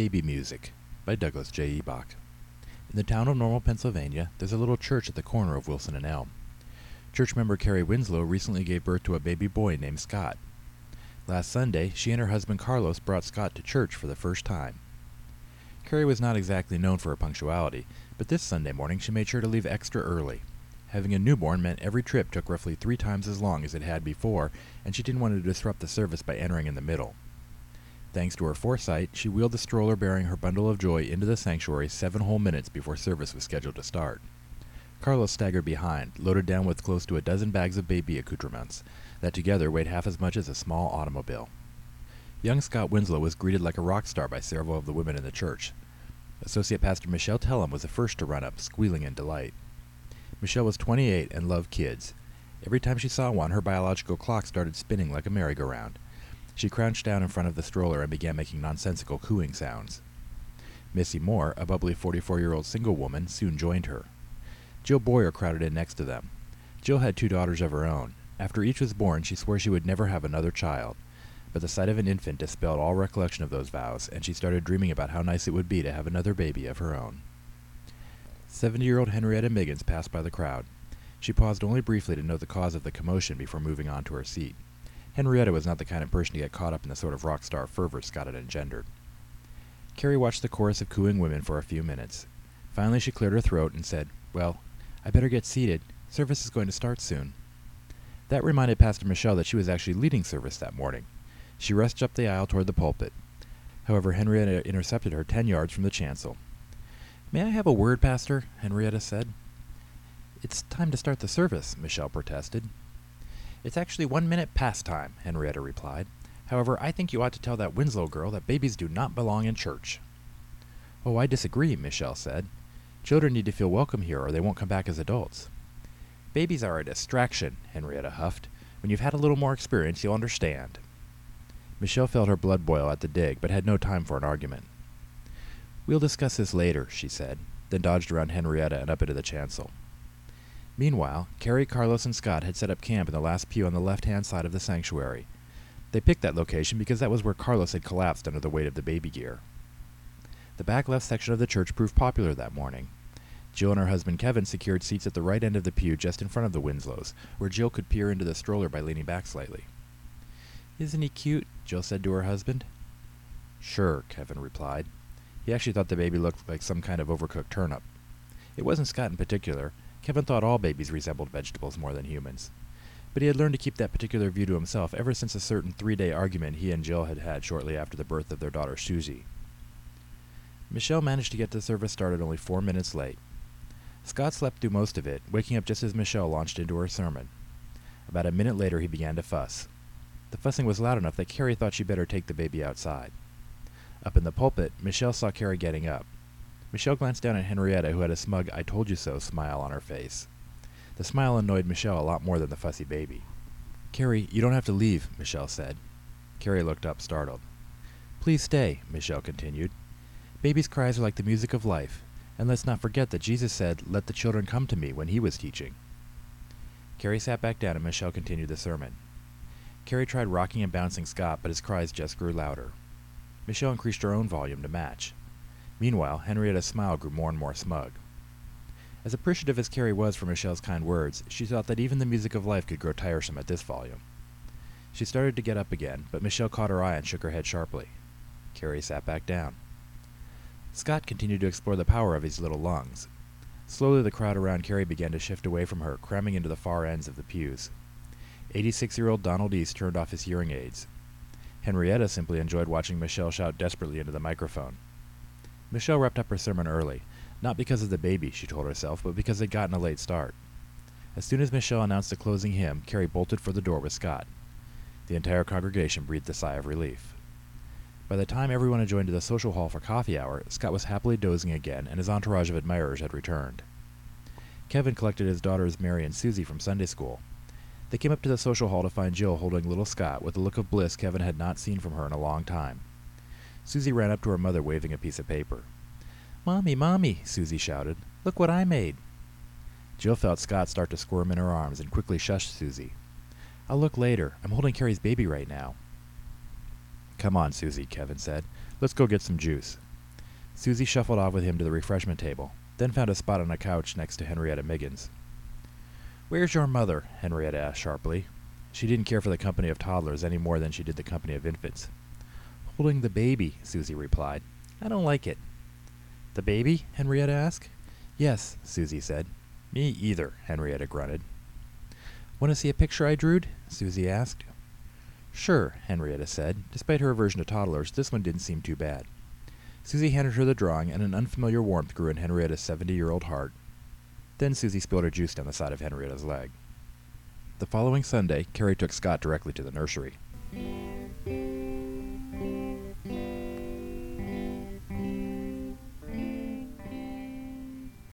Baby Music by Douglas J. Ebach. In the town of Normal, Pennsylvania, there's a little church at the corner of Wilson and Elm. Church member Carrie Winslow recently gave birth to a baby boy named Scott. Last Sunday, she and her husband Carlos brought Scott to church for the first time. Carrie was not exactly known for her punctuality, but this Sunday morning she made sure to leave extra early. Having a newborn meant every trip took roughly 3 times as long as it had before, and she didn't want to disrupt the service by entering in the middle. Thanks to her foresight, she wheeled the stroller bearing her bundle of joy into the sanctuary 7 whole minutes before service was scheduled to start. Carlos staggered behind, loaded down with close to a dozen bags of baby accoutrements, that together weighed half as much as a small automobile. Young Scott Winslow was greeted like a rock star by several of the women in the church. Associate Pastor Michelle Tellum was the first to run up, squealing in delight. Michelle was 28 and loved kids. Every time she saw one, her biological clock started spinning like a merry-go-round. She crouched down in front of the stroller and began making nonsensical cooing sounds. Missy Moore, a bubbly 44-year-old single woman, soon joined her. Jill Boyer crowded in next to them. Jill had 2 daughters of her own. After each was born, she swore she would never have another child. But the sight of an infant dispelled all recollection of those vows, and she started dreaming about how nice it would be to have another baby of her own. 70-year-old Henrietta Miggins passed by the crowd. She paused only briefly to note the cause of the commotion before moving on to her seat. Henrietta was not the kind of person to get caught up in the sort of rock star fervor Scott had engendered. Carrie watched the chorus of cooing women for a few minutes. Finally she cleared her throat and said, "Well, I better get seated. Service is going to start soon." That reminded Pastor Michelle that she was actually leading service that morning. She rushed up the aisle toward the pulpit. However, Henrietta intercepted her 10 yards from the chancel. "May I have a word, Pastor?" Henrietta said. "It's time to start the service," Michelle protested. "It's actually 1 minute past time," Henrietta replied. "However, I think you ought to tell that Winslow girl that babies do not belong in church." "Oh, I disagree," Michelle said. "Children need to feel welcome here or they won't come back as adults." "Babies are a distraction," Henrietta huffed. "When you've had a little more experience, you'll understand." Michelle felt her blood boil at the dig, but had no time for an argument. "We'll discuss this later," she said, then dodged around Henrietta and up into the chancel. Meanwhile, Carrie, Carlos, and Scott had set up camp in the last pew on the left-hand side of the sanctuary. They picked that location because that was where Carlos had collapsed under the weight of the baby gear. The back left section of the church proved popular that morning. Jill and her husband Kevin secured seats at the right end of the pew just in front of the Winslows, where Jill could peer into the stroller by leaning back slightly. "Isn't he cute?" Jill said to her husband. "Sure," Kevin replied. He actually thought the baby looked like some kind of overcooked turnip. It wasn't Scott in particular. Kevin thought all babies resembled vegetables more than humans. But he had learned to keep that particular view to himself ever since a certain 3-day argument he and Jill had had shortly after the birth of their daughter Susie. Michelle managed to get the service started only 4 minutes late. Scott slept through most of it, waking up just as Michelle launched into her sermon. About a minute later he began to fuss. The fussing was loud enough that Carrie thought she'd better take the baby outside. Up in the pulpit, Michelle saw Carrie getting up. Michelle glanced down at Henrietta, who had a smug "I told you so" smile on her face. The smile annoyed Michelle a lot more than the fussy baby. "Carrie, you don't have to leave," Michelle said. Carrie looked up, startled. "Please stay," Michelle continued. "Babies' cries are like the music of life, and let's not forget that Jesus said, 'Let the children come to me,' when he was teaching." Carrie sat back down and Michelle continued the sermon. Carrie tried rocking and bouncing Scott, but his cries just grew louder. Michelle increased her own volume to match. Meanwhile, Henrietta's smile grew more and more smug. As appreciative as Carrie was for Michelle's kind words, she thought that even the music of life could grow tiresome at this volume. She started to get up again, but Michelle caught her eye and shook her head sharply. Carrie sat back down. Scott continued to explore the power of his little lungs. Slowly the crowd around Carrie began to shift away from her, cramming into the far ends of the pews. 86-year-old Donald East turned off his hearing aids. Henrietta simply enjoyed watching Michelle shout desperately into the microphone. Michelle wrapped up her sermon early, not because of the baby, she told herself, but because they'd gotten a late start. As soon as Michelle announced the closing hymn, Carrie bolted for the door with Scott. The entire congregation breathed a sigh of relief. By the time everyone had joined to the social hall for coffee hour, Scott was happily dozing again, and his entourage of admirers had returned. Kevin collected his daughters Mary and Susie from Sunday school. They came up to the social hall to find Jill holding little Scott with a look of bliss Kevin had not seen from her in a long time. Susie ran up to her mother waving a piece of paper. "Mommy, Mommy," Susie shouted. "Look what I made." Jill felt Scott start to squirm in her arms and quickly shushed Susie. "I'll look later. I'm holding Carrie's baby right now." "Come on, Susie," Kevin said. "Let's go get some juice." Susie shuffled off with him to the refreshment table, then found a spot on a couch next to Henrietta Miggins. "Where's your mother?" Henrietta asked sharply. She didn't care for the company of toddlers any more than she did the company of infants. "Holding the baby," Susie replied. "I don't like it." "The baby?" Henrietta asked. "Yes," Susie said. "Me either," Henrietta grunted. "Want to see a picture I drewed?" Susie asked. "Sure," Henrietta said. Despite her aversion to toddlers, this one didn't seem too bad. Susie handed her the drawing, and an unfamiliar warmth grew in Henrietta's 70-year-old heart. Then Susie spilled her juice down the side of Henrietta's leg. The following Sunday, Carrie took Scott directly to the nursery.